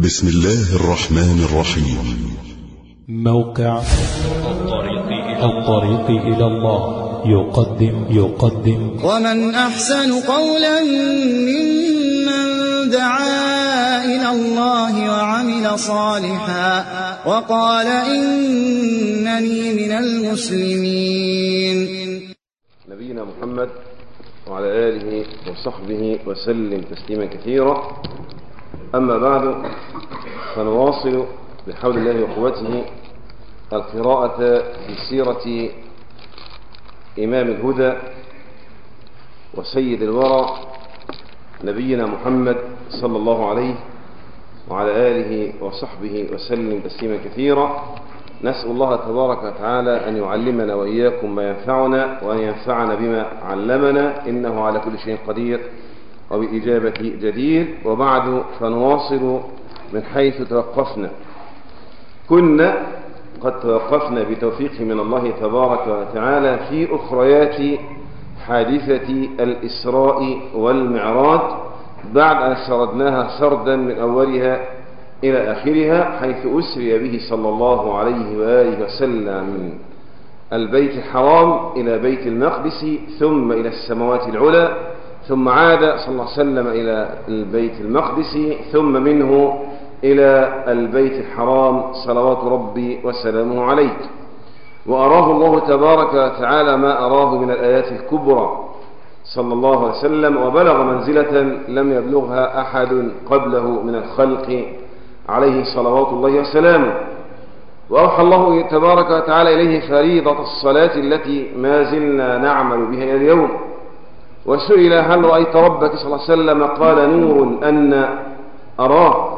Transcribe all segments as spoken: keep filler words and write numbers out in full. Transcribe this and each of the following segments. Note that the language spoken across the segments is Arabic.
بسم الله الرحمن الرحيم. موقع الطريق إلى الله يقدم يقدم ومن أحسن قولا ممن دعا إلى الله وعمل صالحا وقال إنني من المسلمين. نبينا محمد وعلى آله وصحبه وسلم تسليما كثيرا. أما بعد، فنواصل بحول الله وقوته القراءة في سيرة إمام الهدى وسيد الورى نبينا محمد صلى الله عليه وعلى آله وصحبه وسلم تسليما كثيرا. نسأل الله تبارك وتعالى أن يعلمنا وإياكم ما ينفعنا وأن ينفعنا بما علمنا، إنه على كل شيء قدير وبالإجابة جدير. وبعد، فنواصل من حيث توقفنا. كنا قد توقفنا بتوفيق من الله تبارك وتعالى في أخريات حادثة الإسراء والمعراج، بعد أن سردناها سردا من أولها إلى آخرها، حيث أسري به صلى الله عليه وآله وسلم من البيت الحرام إلى بيت المقدس، ثم إلى السماوات العلى، ثم عاد صلى الله عليه وسلم إلى البيت المقدس، ثم منه إلى البيت الحرام صلوات ربي وسلامه عليه. وأراه الله تبارك وتعالى ما أراه من الآيات الكبرى صلى الله عليه وسلم، وبلغ منزلة لم يبلغها أحد قبله من الخلق عليه صلوات الله وسلامه. وأوحى الله تبارك وتعالى إليه فريضة الصلاة التي ما زلنا نعمل بها إلى اليوم. وسئل هل رأيت ربك صلى الله عليه وسلم؟ قال نور أن أراه.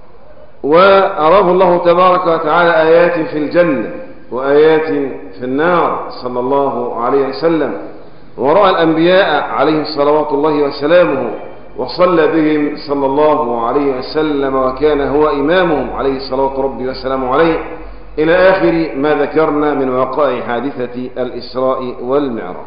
وأراه الله تبارك وتعالى آيات في الجنة وآيات في النار صلى الله عليه وسلم. ورأى الأنبياء عليهم صلوات الله وسلامه، وصلى بهم صلى الله عليه وسلم، وكان هو إمامهم عليه صلوات ربي وسلامه عليه، إلى آخر ما ذكرنا من وقائع حادثة الإسراء والمعراج.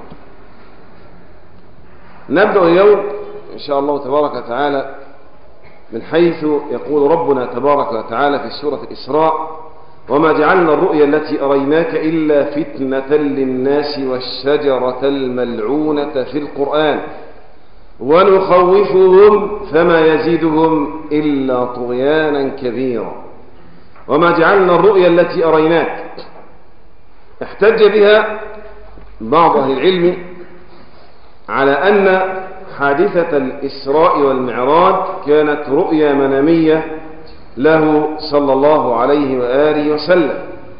نبدأ اليوم إن شاء الله تبارك وتعالى من حيث يقول ربنا تبارك وتعالى في سورة الإسراء: وما جعلنا الرؤيا التي أريناك إلا فتنة للناس والشجرة الملعونة في القرآن ونخوفهم فما يزيدهم إلا طغيانا كبيرا. وما جعلنا الرؤيا التي أريناك، احتج بها بعض أهل العلم على أن حادثة الإسراء والمعراج كانت رؤيا منامية له صلى الله عليه وآله وسلم.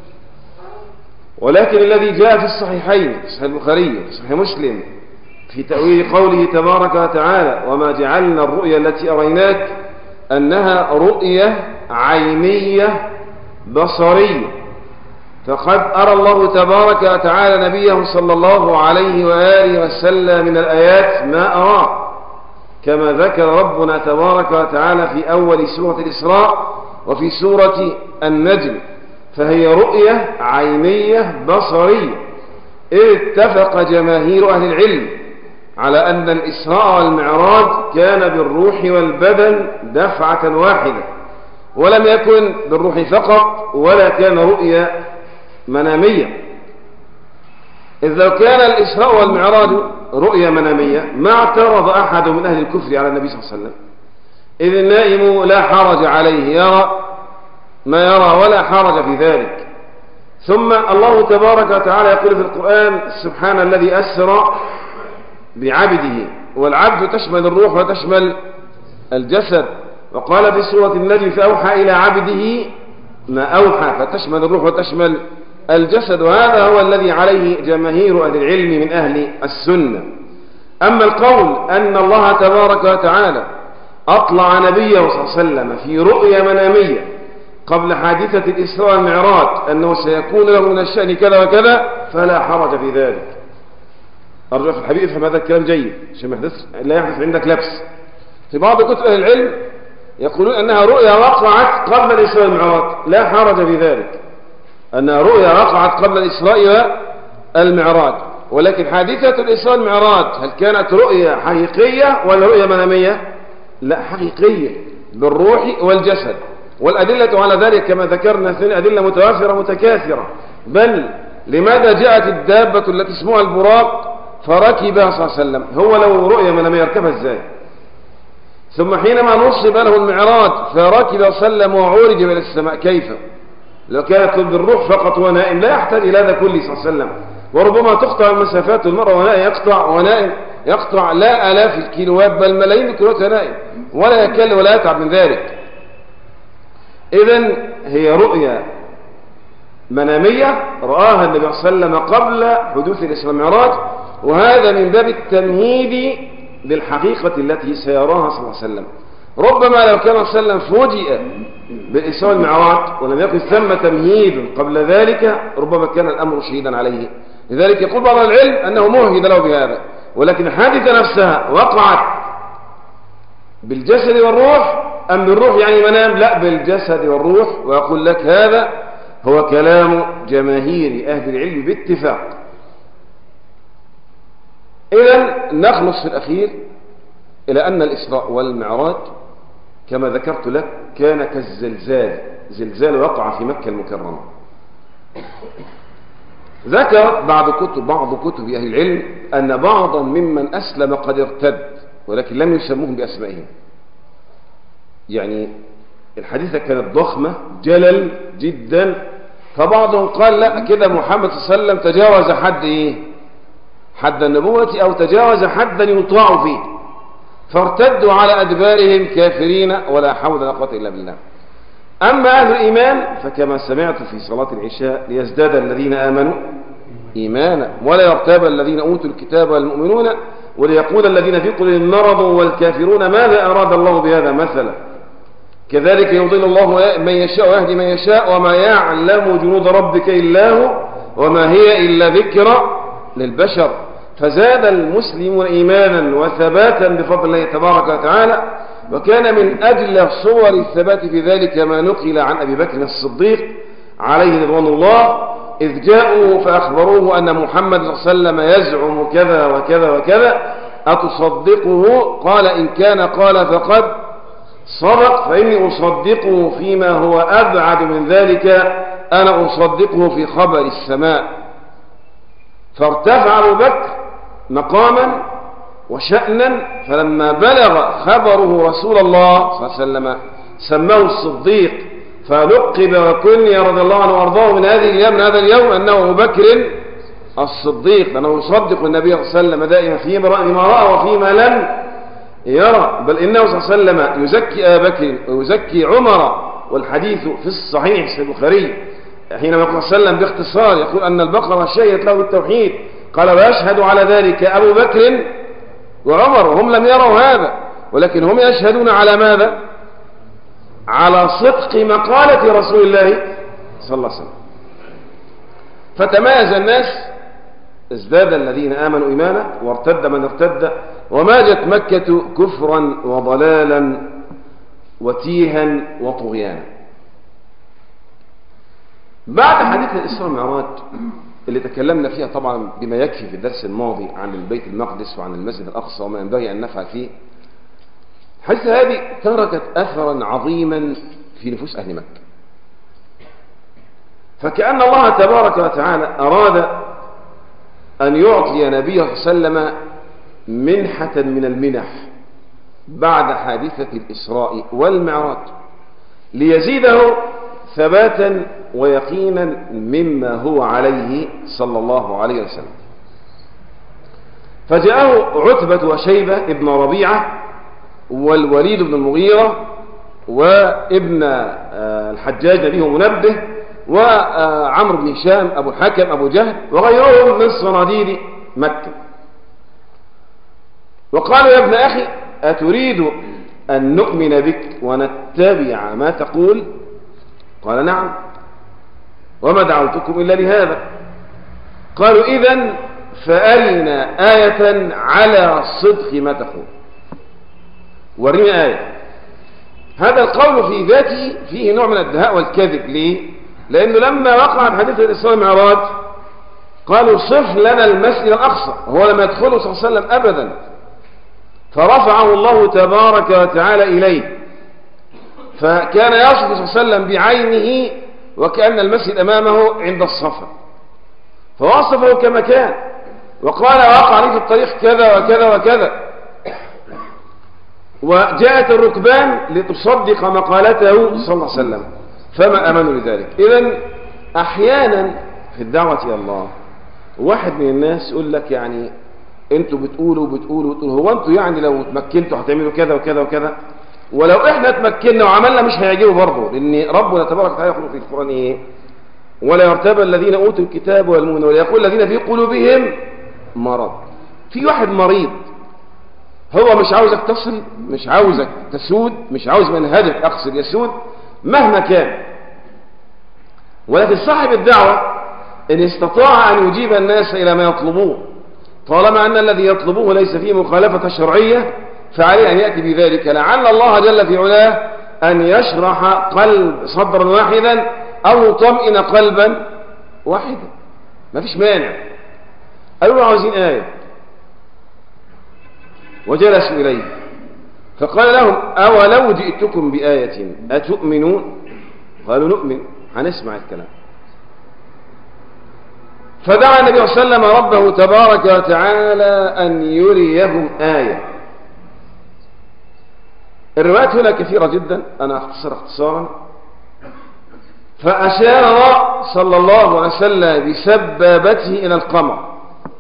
ولكن الذي جاء في الصحيحين، صحيح البخاري صحيح مسلم، في تأويل قوله تبارك وتعالى: وما جعلنا الرؤيا التي أريناك، أنها رؤية عينية بصرية. فقد أرى الله تبارك وتعالى نبيه صلى الله عليه وآله وسلم من الآيات ما أراه، كما ذكر ربنا تبارك وتعالى في أول سورة الإسراء وفي سورة النجم. فهي رؤية عينية بصرية. اتفق جماهير أهل العلم على أن الإسراء والمعراج كان بالروح والبدن دفعة واحدة، ولم يكن بالروح فقط، ولا كان رؤيا منامية. إذ لو كان الإسراء والمعراج رؤيا منامية ما اعترض أحد من أهل الكفر على النبي صلى الله عليه وسلم، إذ النائم لا حرج عليه، يرى ما يرى ولا حرج في ذلك. ثم الله تبارك وتعالى يقول في القرآن: سبحان الذي أسرى بعبده، والعبد تشمل الروح وتشمل الجسد. وقال في سورة النجم: فأوحى إلى عبده ما أوحى، فتشمل الروح وتشمل الجسد. وهذا هو الذي عليه جماهير أهل العلم من أهل السنة. أما القول أن الله تبارك وتعالى أطلع نبيه صلى الله عليه وسلم في رؤيا منامية قبل حادثة الإسراء والمعراج أنه سيكون له من الشأن كذا وكذا، فلا حرج في ذلك. أرجو أخي الحبيب افهم هذا الكلام جيد عشان ما يحدث لا يحدث عندك لبس. في بعض كتب أهل العلم يقولون أنها رؤيا وقعت قبل الإسراء والمعراج، لا حرج في ذلك، أنها رؤيا وقعت قبل الإسراء والمعراج. ولكن حادثة الإسراء والمعراج هل كانت رؤيا حقيقية ولا رؤيا منامية؟ لا، حقيقية بالروح والجسد. والأدلة على ذلك كما ذكرنا اثنين أدلة متوافرة متكاثرة. بل لماذا جاءت الدابة التي اسمها البراق فركبها صلى الله عليه وسلم؟ هو لو رؤية من لم يركبها ازاي؟ ثم حينما نصب له المعراج فركب صلى الله عليه وسلم وعرج إلى السماء، كيف؟ لو كانت بالروح فقط ونائم لا يحتاج إلى هذا كله صلى الله عليه وسلم. وربما تقطع المسافات، المرء ونائم يقطع ونائم يقطع لا آلاف الكيلوات بل ملايين الكيلوات ونائم ولا يكل ولا يتعب من ذلك. إذن هي رؤيا منامية رآها النبي صلى الله عليه وسلم قبل حدوث الإسراء والمعراج، وهذا من باب التمهيد للحقيقة التي سيراها صلى الله عليه وسلم. ربما لو كان صلى الله عليه وسلم فوجئ بالإسراء والمعراج ولم يكن ثم تمهيد قبل ذلك ربما كان الأمر شهيدا عليه. لذلك يقول بعض العلم أنه مهد له بهذا، ولكن الحادثة نفسها وقعت بالجسد والروح أم بالروح يعني منام؟ لا، بالجسد والروح. وأقول لك هذا هو كلام جماهير أهل العلم باتفاق. إذن نخلص في الأخير إلى أن الإسراء والمعراج كما ذكرت لك كان كالزلزال، زلزال وقع في مكة المكرمة. ذكر بعض كتب بعض كتب أهل العلم أن بعضا ممن أسلم قد ارتد ولكن لم يسموهم بأسمائهم. يعني الحديثة كانت ضخمة جلل جدا، فبعضهم قال لا كده محمد صلى الله عليه وسلم تجاوز حد إيه؟ حد النبوة أو تجاوز حدا يطاع فيه، فارتدوا على أدبارهم كافرين ولا حول ولا قوة إلا بالله. أما أهل الإيمان فكما سمعت في صلاة العشاء ليزداد الذين آمنوا إيمانا ولا يرتاب الذين أوتوا الكتاب والمؤمنون وليقول الذين في قلوبهم مرض والكافرون ماذا أراد الله بهذا مثلا كذلك يضل الله من يشاء ويهدي من يشاء وما يعلم جنود ربك إلا هو وما هي إلا ذكرى للبشر. فزاد المسلمون إيمانا وثباتا بفضل الله تبارك وتعالى. وكان من أجل صور الثبات في ذلك ما نقل عن أبي بكر الصديق عليه رضوان الله إذ جاءوا فأخبروه أن محمد صلى الله عليه وسلم يزعم كذا وكذا وكذا أتصدقه؟ قال إن كان قال فقد صدق فإني أصدقه فيما هو أبعد من ذلك، أنا أصدقه في خبر السماء. فارتفع أبو بكر مقاما وشأنا، فلما بلغ خبره رسول الله صلى الله عليه وسلم سماه الصديق فلقب وكني رضي الله عنه وارضاه من هذه اليوم من هذا اليوم أنه أبو بكر الصديق، لأنه يصدق النبي صلى الله عليه وسلم دائما فيما رأى وفيما لم يرى. بل إنه صلى الله عليه وسلم يزكي أبا بكر ويزكي عمر، والحديث في الصحيح في البخاري حينما يقول صلى الله عليه وسلم باختصار يقول أن البقرة شهدت له بالتوحيد قال ويشهد على ذلك أبو بكر وعمر، وهم لم يروا هذا ولكن هم يشهدون على ماذا؟ على صدق مقالة رسول الله صلى الله عليه وسلم. فتميز الناس، ازداد الذين آمنوا إيمانا وارتد من ارتد، وماجت مكة كفرا وضلالا وتيها وطغيانا. بعد حديث الإسراء والمعراج اللي تكلمنا فيها طبعا بما يكفي في الدرس الماضي عن البيت المقدس وعن المسجد الأقصى وما ينبغي أن نفعل فيه، الحديثة هذه تركت أثرا عظيما في نفوس أهل مكة. فكأن الله تبارك وتعالى أراد أن يعطي نبيه صلى الله عليه وسلم منحة من المنح بعد حادثة الإسراء والمعراج ليزيده ثباتا ويقينا مما هو عليه صلى الله عليه وسلم. فجاءه عتبة وشيبة ابن ربيعة والوليد بن المغيرة وابن الحجاج نبيه منبه وعمرو بن هشام أبو الحكم أبو جهل وغيرهم من صناديد مكة، وقالوا يا ابن أخي أتريد أن نؤمن بك ونتبع ما تقول؟ قال نعم، وما دعوتكم إلا لهذا. قالوا إذن فأرنا آية على صدق ما تقول، ورنا آية. هذا القول في ذاته فيه نوع من الدهاء والكذب. ليه؟ لأنه لما وقع حديث الإسراء والمعراج قالوا صف لنا المسجد الأقصى، هو لم يدخله صلى الله عليه وسلم أبدا، فرفعه الله تبارك وتعالى إليه. فكان يصف صلى الله عليه وسلم بعينه وكأن المسجد أمامه عند الصفا، فوصفه كما كان وقال وقع لي في الطريق كذا وكذا وكذا. وجاءت الركبان لتصدق مقالته صلى الله عليه وسلم فما أمنوا لذلك. إذن أحيانا في الدعوة إلى الله واحد من الناس يقول لك يعني انتوا بتقولوا بتقولوا بتقولوا هو انتوا يعني لو تمكنتوا هتعملوا كذا وكذا وكذا، ولو احنا تمكننا وعملنا مش هيعجبوا برضه، لان ربنا تبارك وتعالى يقول في القرآن ايه؟ ولا يرتاب الذين اوتوا الكتاب والمؤمنون وليقول الذين في قلوبهم مرض. في واحد مريض هو مش عاوزك تصل، مش عاوزك تسود، مش عاوز منهجك اقصد يسود مهما كان، ولكن صاحب الدعوة ان استطاع ان يجيب الناس الى ما يطلبوه طالما ان الذي يطلبوه ليس فيه مخالفة شرعية فعليه ان يأتي بذلك، لعل الله جل في علاه ان يشرح قلب صدرا واحدا او يطمئن قلبا واحدا، ما فيش مانع. قالوا له عاوزين آية وجلسوا إليه فقال لهم أولو جئتكم بآية أتؤمنون؟ قالوا نؤمن، هنسمع الكلام. فدعا النبي صلى الله عليه وسلم ربه تبارك وتعالى أن يريهم آية. الروايات هنا كثيرة جدا، أنا أختصر اختصارا. فأشار صلى الله عليه وسلم بسبابته إلى القمر.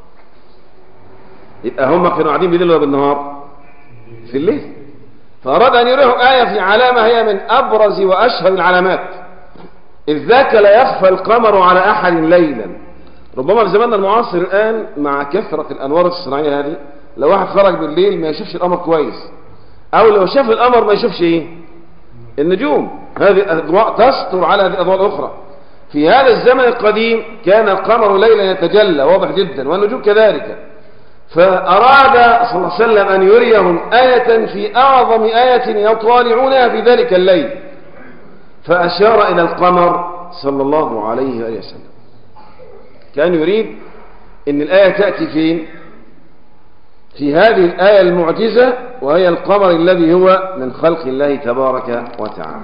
يبقى هم كانوا قاعدين بالليل ولا بالنهار؟ في الليل. فأراد أن يريهم آية في علامة هي من أبرز وأشهر العلامات، إذ ذاك لا يخفى القمر على أحد ليلا. ربما في زماننا المعاصر الآن مع كثرة الأنوار الصناعية هذه لو واحد خرج بالليل ما يشوفش القمر كويس، أو لو شاف القمر ما يشوفش إيه؟ النجوم. هذه الأضواء تستر على هذه الأضواء الأخرى. في هذا الزمن القديم كان القمر ليلا يتجلى واضح جدا والنجوم كذلك. فأراد صلى الله عليه وسلم أن يريهم آية في أعظم آية يطالعونها في ذلك الليل، فأشار إلى القمر صلى الله عليه وسلم. كان يريد أن الآية تأتي فين؟ في هذه الآية المعجزة وهي القمر الذي هو من خلق الله تبارك وتعالى.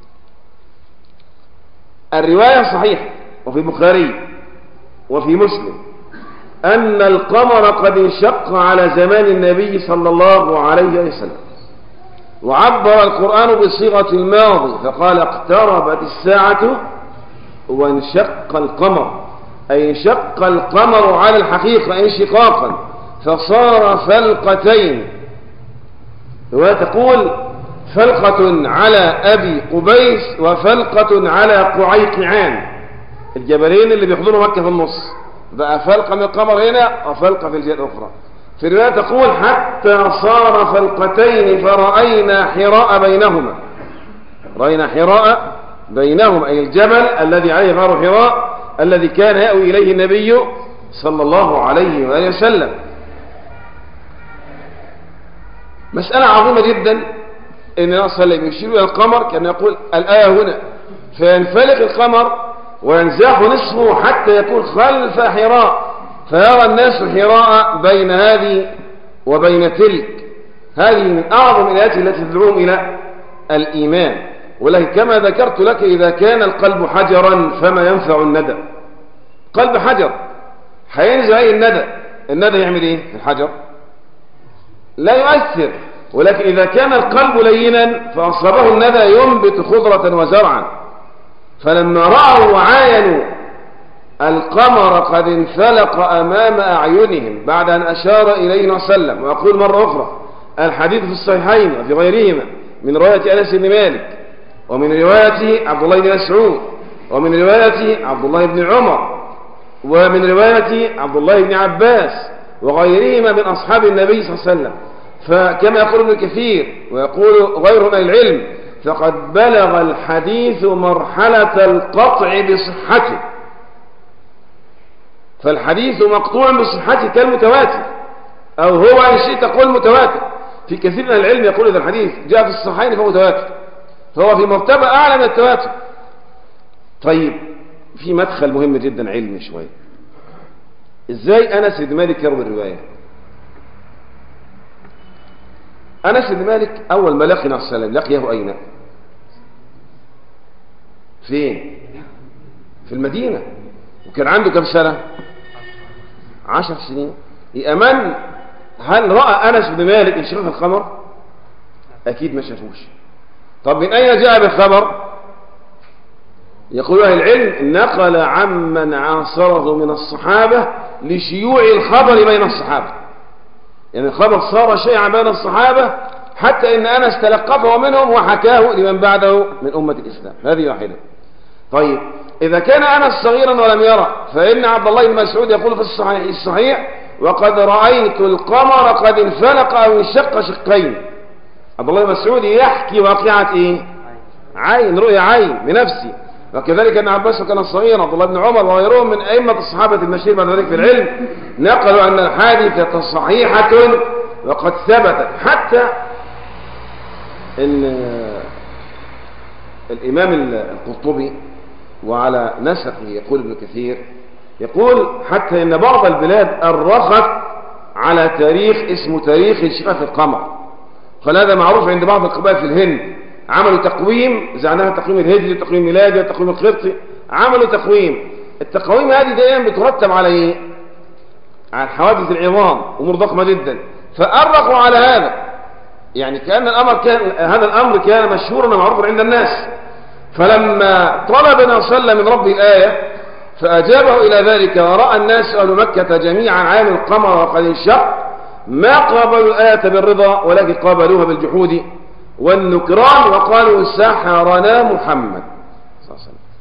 الرواية صحيحة وفي البخاري وفي مسلم أن القمر قد انشق على زمان النبي صلى الله عليه وسلم، وعبر القرآن بصيغة الماضي فقال اقتربت الساعة وانشق القمر، أي انشق القمر على الحقيقة انشقاقا فصار فلقتين. وتقول فلقة على أبي قبيس وفلقة على قعيقعان، الجبلين اللي بيحضروا مكة في النص، بقى فلقة من القمر هنا وفلقة في الجهة الأخرى. في الرواية تقول حتى صار فلقتين فرأينا حراء بينهما، رأينا حراء بينهما أي الجبل الذي عليه غار حراء الذي كان يأوي إليه النبي صلى الله عليه وآله وسلم. مسألة عظيمة جدا ان النبي صلى الله عليه وسلم يشير إلى القمر كان يقول الآية هنا، فينفلق القمر وينزاح نصفه حتى يكون خلف حراء فيرى الناس حراء بين هذه وبين تلك. هذه من أعظم الآيات التي تدعوهم إلى الإيمان. ولكن كما ذكرت لك إذا كان القلب حجرا فما ينفع الندى. قلب حجر هينزل أي الندى، الندى يعمل إيه في الحجر؟ لا يؤثر. ولكن إذا كان القلب لينا فأصابه الندى ينبت خضرة وزرعا. فلما رأوا وعاينوا القمر قد انفلق أمام أعينهم بعد أن أشار إليه وسلم. وأقول مرة أخرى الحديث في الصحيحين وفي غيرهما من رواية أنس بن مالك ومن رواية عبد الله بن مسعود ومن رواية عبد الله بن عمر ومن رواية عبد الله بن عباس وغيرهما من أصحاب النبي صلى الله عليه وسلم. فكما يقول ابن كثير ويقول غيره من العلم فقد بلغ الحديث مرحلة القطع بصحته. فالحديث مقطوع بصحته كالمتواتر، أو هو إن شئت تقول متواتر. في كثير من العلم يقول إذا الحديث جاء في الصحيحين فهو متواتر، فهو في مرتبة أعلى من التواتر. طيب في مدخل مهم جدا علمي شوية، إزاي أنس بن مالك يروي الرواية؟ أنس بن مالك أول ما لقي النبي صلى الله عليه وسلم لقيه أين؟ فين؟ في المدينة. وكان عنده كم سنة؟ عشر سنين. يأمن هل رأى أنس بن مالك انشقاق القمر؟ أكيد ما شافوش. طب من أين جاء بالخبر؟ يقول أهل العلم نقل عمن عاصره من الصحابة لشيوع الخبر بين الصحابة، يعني الخبر صار شيعا بين الصحابة حتى إن أنس تلقفه منهم وحكاه لمن بعده من أمة الإسلام. هذه واحدة. طيب إذا كان أنس صغيرا ولم يرى، فإن عبد الله بن مسعود يقول في الصحيح, الصحيح وقد رأيت القمر قد انفلق أو انشق شقين. عبد الله بن مسعود يحكي واقعة إيه؟ عين، رؤيا عين بنفسه. وكذلك ابن عباس كان صغيرا، عبد الله بن عمر وغيرهم من أئمة الصحابة المشهور بعد ذلك في العلم نقلوا أن الحادثة صحيحة وقد ثبتت. حتى إن الإمام القرطبي وعلى نسقه يقول ابن كثير، يقول حتى إن بعض البلاد أرخت على تاريخ اسمه تاريخ انشقاق القمر. قال هذا معروف عند بعض القبائل في الهند، عملوا تقويم زعناها التقويم الهجري، التقويم الميلادي، التقويم القبطي، عملوا تقويم. التقويم هذه دائما بترتب على ايه؟ على حوادث العظام، امور ضخمه جدا، فأرقوا على هذا. يعني كأن الامر كان هذا الامر كان مشهورا ومعروفا عند الناس. فلما طلب النبي صلى الله عليه وسلم من ربه الآية فأجابه إلى ذلك، ورأى الناس أهل مكة جميعا عين القمر وقد انشق، ما قابلوا الآية بالرضا ولكن قابلوها بالجحود والنكران وقالوا سحرنا محمد صلى الله عليه وسلم.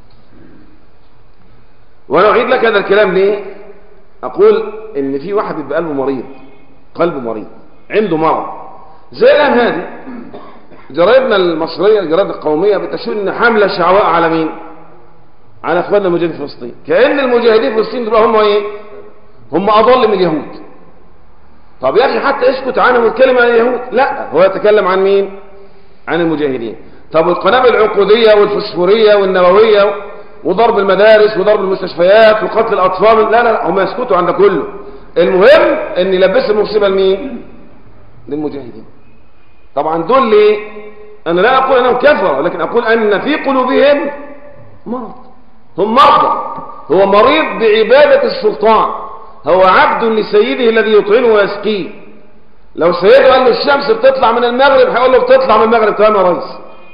وأنا أعيد لك هذا الكلام ليه؟ أقول إن في واحد يبقى قلبه مريض، قلبه مريض، عنده مرض زي الآن هذه جرايدنا المصرية، الجرايد القومية بتشير إن حملة شعواء على مين؟ على إخواننا المجاهدين في فلسطين، كأن المجاهدين في فلسطين دول هم إيه؟ هم أضل من اليهود. طب يا أخي حتى اسكت عنهم واتكلم عن اليهود، لا، هو يتكلم عن مين؟ عن المجاهدين. طب القنابل العقودية والفسفورية والنووية وضرب المدارس وضرب المستشفيات وقتل الأطفال، لا لا لا، هم يسكتوا عن ده كله. المهم ان يلبس المصيبة لمين؟ للمجاهدين. طبعا دول ليه؟ انا لا اقول انهم كفروا، ولكن اقول ان في قلوبهم مرض، هم مرضى. هو مريض بعبادة السلطان، هو عبد لسيده الذي يطعمه ويسقيه. لو سيده قال له الشمس بتطلع من المغرب هيقول له بتطلع من المغرب. تمام يا ريس،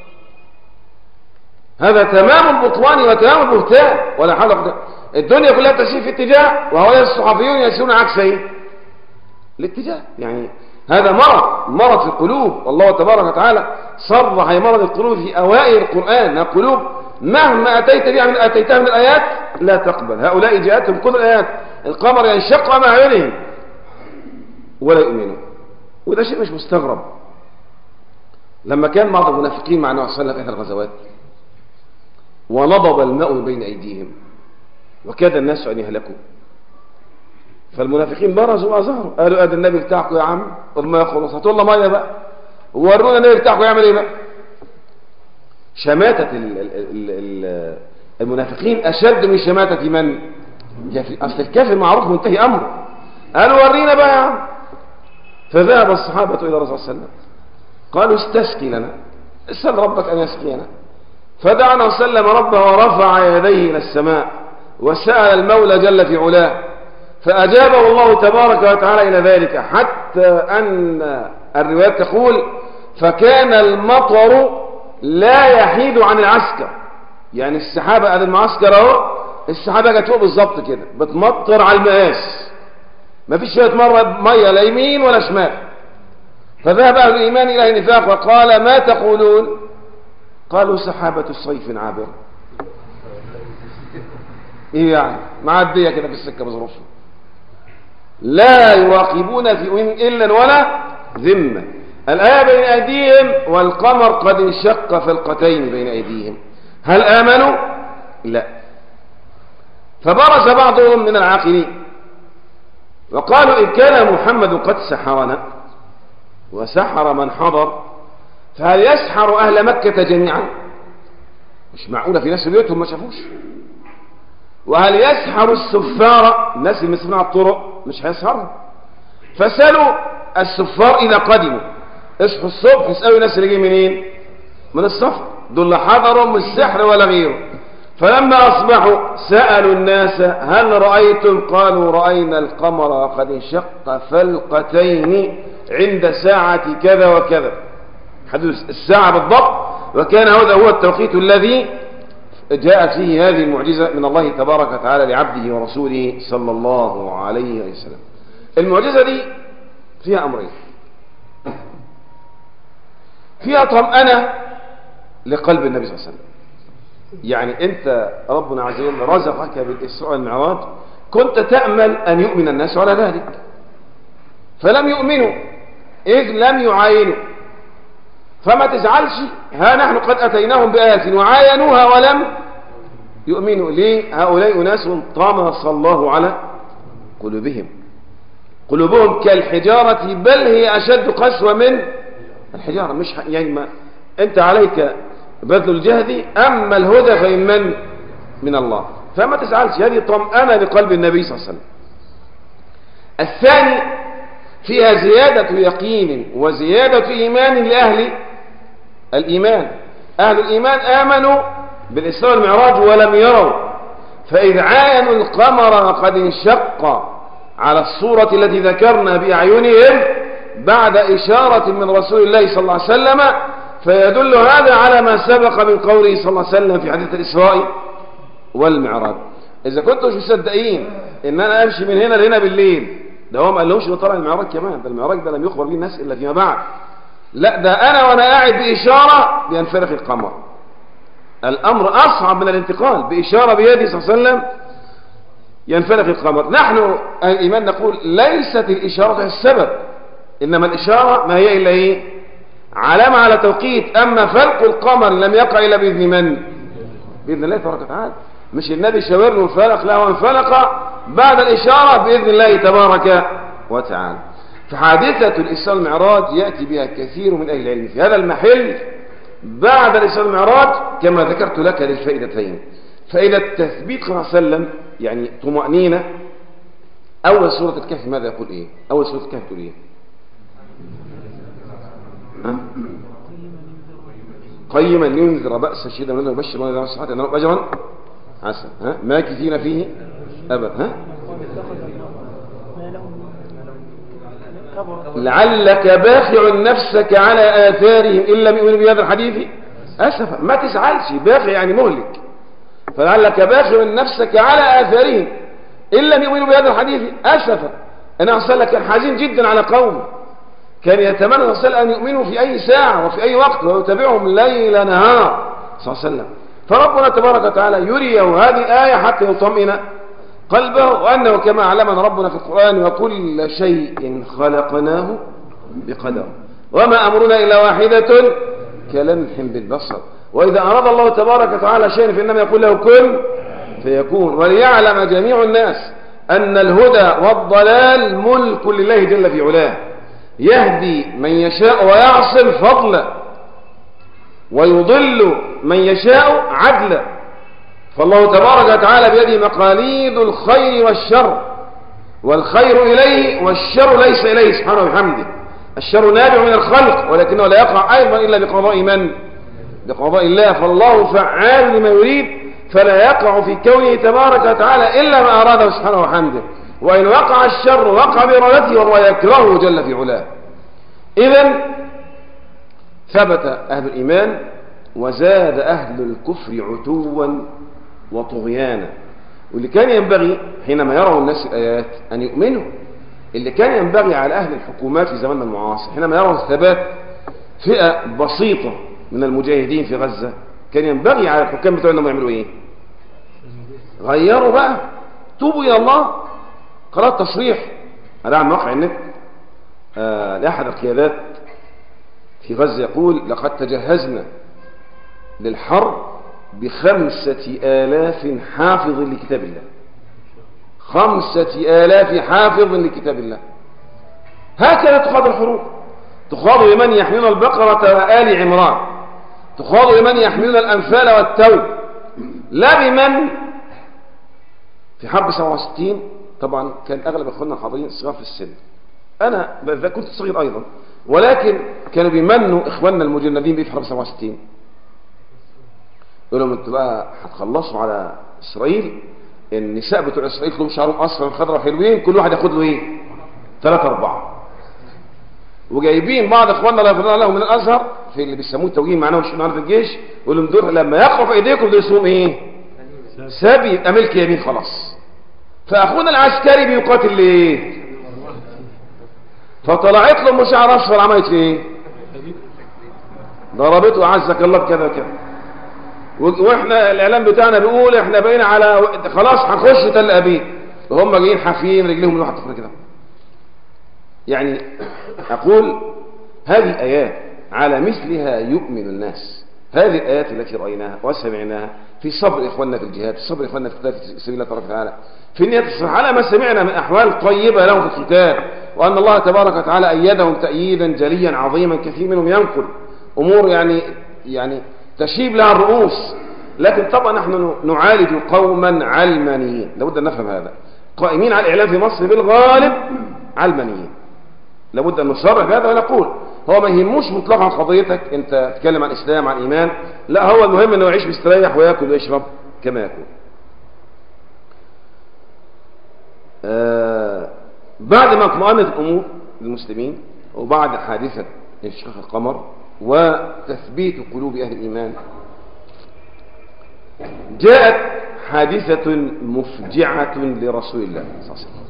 هذا تمام البطلان وتمام البهتان ولا حول ولا قوة. الدنيا كلها تسير في اتجاه وهؤلاء الصحفيون يسيرون عكس ايه؟ الاتجاه. يعني هذا مرض، مرض في القلوب. والله تبارك وتعالى صرح مرض القلوب في اوائل القرآن. القلوب مهما اتيت بها من اتيتها من الايات لا تقبل. هؤلاء جاءتهم كل الايات، القمر ينشق امام اعينهم ولا يؤمنون. وده شيء مش مستغرب. لما كان بعض المنافقين مع النبي صلى الله عليه وسلم في احدى الغزوات ونضب الماء بين ايديهم وكاد الناس ان يهلكوا، فالمنافقين برزوا وظهروا قالوا ادي النبي بتاعكم يا عم، والماء خلص، هاتوا لنا ميه بقى وورونا النبي بتاعكم يعمل ايه بقى. شماتة المنافقين اشد من شماتة من؟ اصل الكافر معروف منتهي امره. قالوا ورينا بقى يا عم. فذهب الصحابة الى الرسول صلى الله عليه وسلم قالوا استسقي لنا، اسأل ربك ان يسقينا. فدعا وسلم ربه ورفع يديه الى السماء وسأل المولى جل في علاه، فأجابه الله تبارك وتعالى إلى ذلك، حتى أن الروايات تقول فكان المطر لا يحيد عن العسكر. يعني السحابة قد المعسكر اهو، السحابة جت فوق بالظبط كده بتمطر على المقاس، ما فيش شوية مرة مية لا يمين ولا شمال. فذهب أهل الإيمان إلى النفاق وقال ما تقولون؟ قالوا سحابة الصيف عابر. ايه يعني؟ معدية كده في السكة بظروفها، لا يراقبون في إلا ولا ذمة. الآية بين أيديهم والقمر قد انشق فلقتين بين أيديهم، هل آمنوا؟ لا. فبرز بعضهم من العاقلين وقالوا إن كان محمد قد سحرنا وسحر من حضر، فهل يسحر أهل مكة جميعا؟ مش معقولة في ناس بيوتهم ما شافوش. وهل يسحر السفار، الناس اللي مسمعين على الطرق مش هيسحرهم. فسألوا السفار إذا قدموا، اصحوا الصبح اسألوا الناس اللي جايين منين؟ من السفر، دول لا حضروا من السحر ولا غيره. فلما أصبحوا سألوا الناس هل رأيتم؟ قالوا رأينا القمر قد انشق فلقتين عند ساعة كذا وكذا، حدث الساعة بالضبط، وكان هذا هو التوقيت الذي جاءت فيه هذه المعجزة من الله تبارك وتعالى لعبده ورسوله صلى الله عليه وسلم. المعجزة دي فيها أمرين، فيها طمأنة لقلب النبي صلى الله عليه وسلم. يعني أنت ربنا عز وجل رزقك بالإسراء والمعراج، كنت تأمل أن يؤمن الناس على ذلك، فلم يؤمنوا إذ لم يعاينوا. فما تزعلش، ها نحن قد أتيناهم بآيات وعاينوها ولم يؤمنوا. ليه؟ هؤلاء أناس طمس الله على قلوبهم، قلوبهم كالحجارة بل هي أشد قسوة من الحجارة. مش يعني ما أنت عليك بذل الجهد، أما الهدى فإن من من الله. فما تزعلش، هذه طمأنة لقلب النبي صلى الله عليه وسلم. الثاني فيها زيادة يقين وزيادة إيمان لأهل الإيمان. أهل الإيمان آمنوا بالإسراء والمعراج ولم يروا، فإذ عاينوا القمر قد انشق على الصورة التي ذكرنا بأعينهم بعد إشارة من رسول الله صلى الله عليه وسلم، فيدل هذا على ما سبق من قوله صلى الله عليه وسلم في حديث الإسراء والمعراج. إذا كنتم مش مصدقين إن أنا أمشي من هنا لهنا بالليل، ده هو ما قالهمش ده طلع المعراج كمان، ده المعراج ده لم يخبر به الناس إلا فيما بعد. لا، ده أنا وأنا قاعد بإشارة بينفرق القمر. الأمر أصعب من الانتقال، بإشارة بيدي صلى الله عليه وسلم ينفرق القمر. نحن الإيمان نقول ليست الإشارة السبب، إنما الإشارة ما هي إلا إيه؟ علامة على توقيت. أما فلق القمر لم يقع إلا بإذن من؟ بإذن الله تبارك وتعالى. مش النبي شاور له وانفلق، لا، وانفلق بعد الإشارة بإذن الله تبارك وتعالى. فحادثة الإسراء والمعراج يأتي بها كثير من أهل العلم في هذا المحل بعد الإسراء والمعراج كما ذكرت لك للفائدتين. فإذا التثبيت صلى الله عليه وسلم يعني طمأنينة. أول سورة الكهف ماذا يقول إيه؟ أول سورة الكهف تقول إيه؟ قيما ينذر بأسا شديدا من يبشر من الصالحات أن لهم أجرا حسنا، ها ماكثين فيه أبدا، ها لعلك باخع نفسك على آثارهم إن لم يؤمنوا بهذا الحديث أسفا. ما تزعلش، باخع يعني مهلك، فلعلك باخع نفسك على آثارهم إن لم يؤمنوا بهذا الحديث أسفا. أنا أصلا كان حزين جدا على قوم، كان يتمنى أصلا أن يؤمنوا في أي ساعة وفي أي وقت ويتابعهم ليل نهار صلى الله عليه وسلم. فربنا تبارك وتعالى يريه هذه الآية حتى يطمئن قلبه، وأنه كما علمنا ربنا في القرآن وكل شيء خلقناه بقدر وما أمرنا إلا واحدة كلمح بالبصر. وإذا أراد الله تبارك وتعالى شيئا فإنما يقول له كن فيكون. وليعلم جميع الناس أن الهدى والضلال ملك لله جل في علاه، يهدي من يشاء ويعصم فضلا ويضل من يشاء عدلا. فالله تبارك وتعالى بيده مقاليد الخير والشر، والخير إليه والشر ليس إليه سبحانه وبحمده. الشر نابع من الخلق ولكنه لا يقع أيضا إلا بقضاء من؟ بقضاء الله. فالله فعال لما يريد، فلا يقع في كونه تبارك وتعالى إلا ما أراده سبحانه وحمده. وإن وقع الشر وقع بإرادته والله يكرهه جل في علاه. إذن ثبت أهل الإيمان وزاد أهل الكفر عتوا وطغيانا. واللي كان ينبغي حينما يروا الناس الآيات أن يؤمنوا، اللي كان ينبغي على أهل الحكومات في زماننا المعاصر حينما يروا ثبات فئة بسيطة من المجاهدين في غزة، كان ينبغي على الحكام بتوعنا أنهم يعملوا إيه؟ غيروا بقى، توبوا إلى الله. قرأت تصريح على موقع النت آه لأحد القيادات في غزة يقول لقد تجهزنا للحرب بخمسة آلاف حافظ لكتاب الله. خمسة آلاف حافظ لكتاب الله. هكذا تخاض الحروب، تخاض لمن يحملون البقرة وآل عمران، تخاض لمن يحملون الأنفال والتوب، لا بمن في حرب سبعة وستين. طبعا كان أغلب إخواننا الحاضرين صغار في السن، أنا كنت صغير أيضا، ولكن كانوا بيمنوا إخواننا المجندين في حرب سبعة وستين. يقول لهم انتوا بقى هتخلصوا على اسرائيل، النساء بتوع اسرائيل كلهم شعرهم اصفر خضرا حلوين، كل واحد ياخد له ايه؟ ثلاثة أربعة. وجايبين بعض اخواننا الله يغفر لهم من الازهر في اللي بيسموه التوجيه معناه والشمال في الجيش، يقول لهم دول لما يقعوا في ايديكم دول اسمهم ايه؟ سبي، يبقى ملك يمين خلاص. فاخونا العسكري بيقاتل ليه؟ فطلعت له مشعر اصفر، عملت ايه؟ ضربته اعزك الله بكذا كذا. واحنا الاعلام بتاعنا بيقول احنا بقينا على خلاص هنخش تل ابيب، وهم جايين حافين رجليهم لواحد طفل كده. يعني اقول هذه الايات على مثلها يؤمن الناس. هذه الايات التي رايناها وسمعناها في صبر اخواننا في الجهاد، في صبر اخواننا في قتال في سبيل الله تبارك وتعالى، في النية الصالحة، على ما سمعنا من احوال طيبه لهم في القتال، وان الله تبارك وتعالى ايدهم تأييدا جليا عظيما، كثير منهم ينقل امور يعني يعني تشيب لها الرؤوس. لكن طبعا نحن نعالج قوما علمانيين، لابد ان نفهم هذا. قائمين على الاعلام في مصر بالغالب علمانيين، لابد ان نصرح بهذا ونقول هو ما يهموش مطلقا قضيتك انت تتكلم عن الاسلام عن ايمان، لا، هو المهم انه يعيش مستريح وياكل ويشرب كما يكون. آه بعد ما اطمأنت الامور للمسلمين، وبعد حادثه انشقاق القمر وتثبيت قلوب اهل الايمان، جاءت حادثه مفجعه لرسول الله صلى الله عليه وسلم.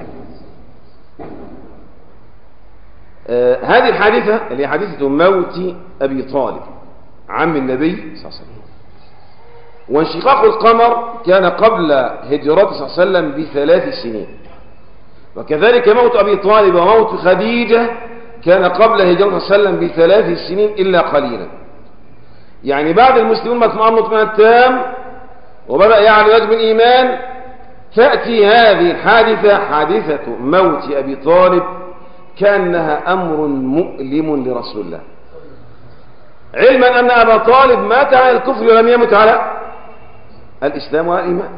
آه هذه الحادثة اللي هي حادثة موت أبي طالب عم النبي صلى الله عليه وسلم. وانشقاق القمر كان قبل هجرته صلى الله عليه وسلم بثلاث سنين، وكذلك موت أبي طالب وموت خديجة كان قبل هجرته صلى الله عليه وسلم بثلاث سنين إلا قليلا. يعني بعد المسلمون ما اطمأنوا اطمئنان تام وبدأ يعلو نجم الإيمان، تأتي هذه الحادثة حادثة موت أبي طالب كأنها أمر مؤلم لرسول الله، علما أن أبا طالب مات على الكفر ولم يمت على الإسلام والإيمان.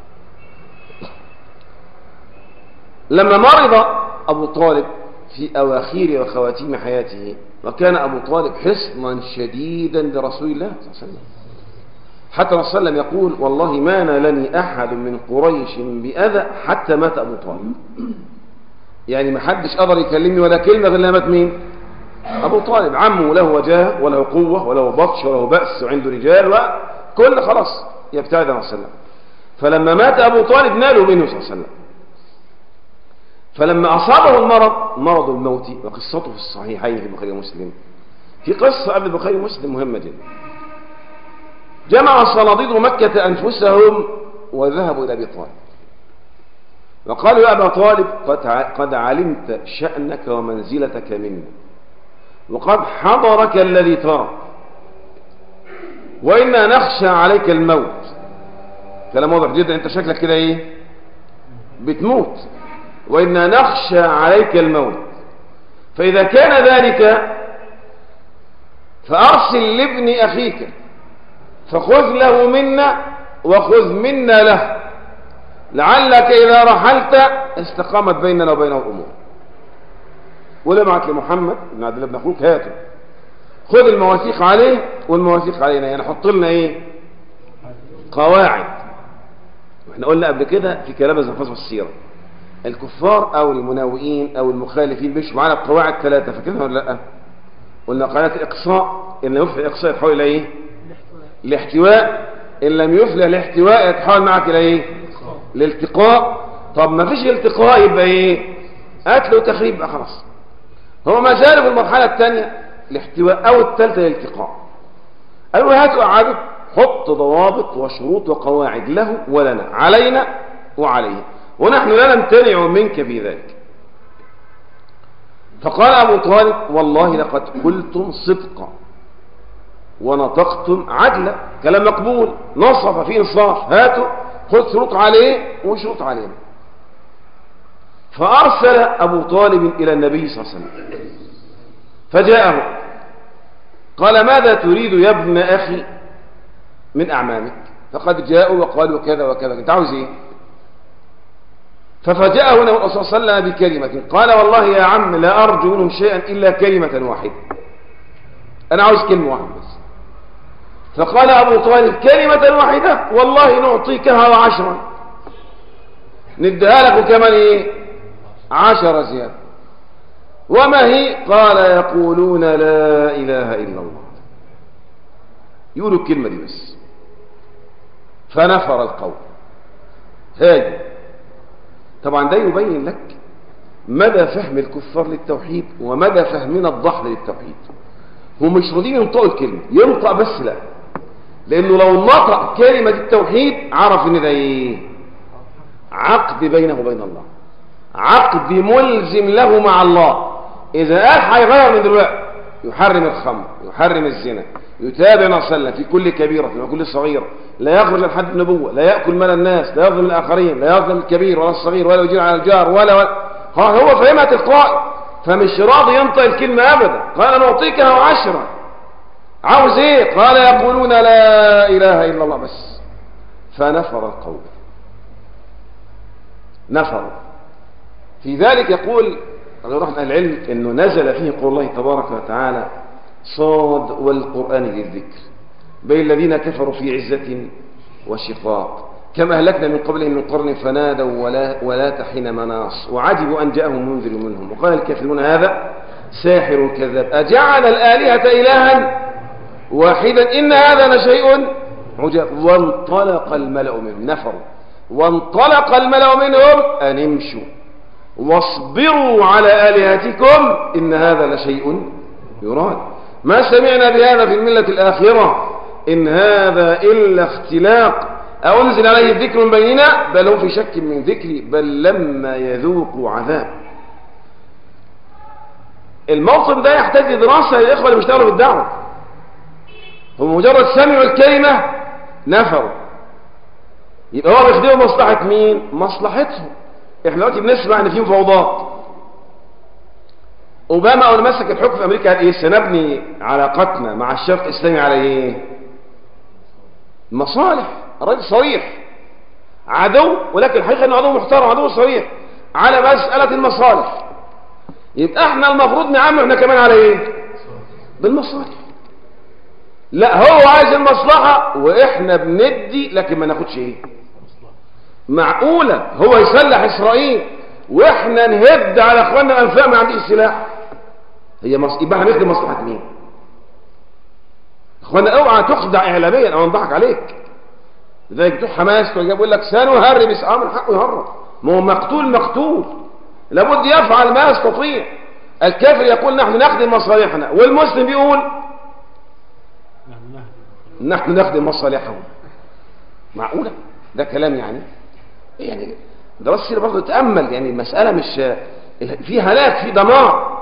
لما مرض أبو طالب في أواخير وخواتيم حياته، وكان أبو طالب حصنا شديدا لرسول الله صلى الله عليه وسلم، حتى الرسول صلى الله عليه وسلم يقول والله ما نالني أحد من قريش بأذى حتى مات أبو طالب. يعني ما حدش قدر يكلمني ولا كلمة غير لما مات مين؟ أبو طالب، عمه له وجاه وله قوة وله بطش وله بأس وعنده رجال وكل خلاص يبتعد عن السلام. فلما مات أبو طالب نالوا منه صلى الله عليه وسلم. فلما أصابه المرض، مرض الموت، وقصته في الصحيحين في البخاري ومسلم، في قصة قبل البخاري ومسلم مهمة جدا. جمع صناديد مكة أنفسهم وذهبوا إلى أبي طالب وقالوا يا أبا طالب قد علمت شأنك ومنزلتك منا، وقد حضرك الذي ترى، وإنا نخشى عليك الموت. كلام واضح جدا، أنت شكلك كده إيه؟ بتموت. وإنا نخشى عليك الموت، فإذا كان ذلك فأرسل لابن أخيك فخذ له منا وخذ منا له، لعلك إذا رحلت استقامت بيننا وبينه الأمور. ولمعت لمحمد بن عبد الله بن أخوك هاته، خذ المواثيق عليه والمواثيق علينا، يعني حط لنا إيه؟ قواعد. واحنا قلنا قبل كده في كلام الزنفاس والسيرة، الكفار أو المناوئين أو المخالفين بيمشوا معانا بقواعد ثلاثة، فاكرينها ولا لأ؟ قلنا قاعدة الإقصاء، إن لم يفعل الإقصاء يتحول إلى إيه؟ الاحتواء. إن لم يفعل الاحتواء يتحول معك إلى إيه؟ الالتقاء. طب ما فيش التقاء يبقى إيه؟ قتل وتخريب بقى خلاص. هو ما زالوا في المرحلة الثانية الاحتواء أو الثالثة الالتقاء. قالوا هاتوا قعدوا حط ضوابط وشروط وقواعد له ولنا، علينا وعليه، ونحن لا نمتنع منك في ذلك. فقال أبو طالب والله لقد قلتم صدقا ونطقتم عدلا، كلام مقبول، نصف في انصاف، هاتوا خذ شروط عليه وشروط علينا. فأرسل أبو طالب إلى النبي صلى الله عليه وسلم فجاءه قال ماذا تريد يا ابن أخي من أعمامك؟ فقد جاءوا وقالوا كذا وكذا، انت عاوز ايه؟ ففجأه النبي صلى الله عليه وسلم بكلمة، قال والله يا عم لا أرجو منهم شيئا إلا كلمة واحدة، أنا عاوز كلمة واحدة بس. فقال أبو طالب كلمة واحدة والله نعطيكها وعشرا، نديها لك كمان إيه؟ عشرة زيادة. وما هي؟ قال يقولون لا إله إلا الله، يقولوا الكلمة دي بس. فنفر القول. هاجي طبعا ده يبين لك مدى فهم الكفار للتوحيد ومدى فهمنا الضحل للتوحيد. هم مش راضيين ينطقوا الكلمة، ينطق بس لا، لأنه لو نطق كلمة التوحيد عرف إن ده إيه؟ عقد بينه وبين الله، عقد ملزم له مع الله. إذا قال هيغير من دلوقتي، يحرم الخمر، يحرم الزنا، يتابع ما صلى في كل كبيرة في كل صغيرة، لا يخرج عن حد النبوة، لا يأكل مال الناس، لا يظلم الآخرين، لا يظلم الكبير ولا الصغير، ولا يجير على الجار ولا ولا ها هو فهمها تلقائي، فمش راضي ينطق الكلمة أبدا. قال نعطيكها عشرة، عاوز إيه؟ قال يقولون لا إله إلا الله بس. فنفر القول، نفر. في ذلك يقول رحمة العلم إنه نزل فيه قول الله تبارك وتعالى صاد والقرآن ذي الذكر بين الذين كفروا في عزة وشقاق كما أهلكنا من قبلهم من قرن فنادوا ولا, ولا تحين مناص وعجبوا أن جاءهم منذر منهم وقال الكافرون هذا ساحر كذاب أجعل الآلهة إلها واحدا إن هذا لشيء عجاب. وانطلق الملأ منهم، نفروا، وانطلق الملأ منهم أن امشوا واصبروا على آلهتكم إن هذا لشيء يراد ما سمعنا بهذا في الملة الآخرة إن هذا إلا اختلاق أنزل عليه الذكر من بيننا بل هم في شك من ذكري بل لما يذوقوا عذاب. الموطن ده يحتاج لدراسة للإخوة اللي بيشتغلوا بالدعوة. هم مجرد سمعوا الكلمة نفروا، يبقى هو بيخدموا مصلحة مين؟ مصلحتهم. احنا دلوقتي بنسمع ان في مفاوضات. اوباما اول ما مسك الحكم في امريكا قال ايه؟ سنبني علاقتنا مع الشرق الاسلامي على ايه؟ مصالح. الراجل صريح، عدو ولكن الحقيقه انه عدو محترم، عدو صريح على مساله المصالح. يبقى احنا المفروض نعمل احنا كمان على ايه؟ بالمصالح. لا هو عايز المصلحه واحنا بندي لكن ما ناخدش ايه؟ معقولة هو يسلح إسرائيل وإحنا نهد على أخواننا الأنفاق ما عنديش سلاح؟ هي مص... يبقى هنخدم مصلحة مين؟ أخواننا اوعى تخدع إعلاميا أو نضحك عليك. لذلك بتوع حماس يقول لك سنهرب إسعام من حقه يهرب، ما هو مقتول مقتول لابد يفعل ما يستطيع. الكافر يقول نحن نخدم مصالحنا والمسلم بيقول نحن نخدم مصالحهم. معقولة؟ ده كلام يعني يعني دراسة السيرة برضه تأمل، يعني المسألة مش في هلاك في دمار.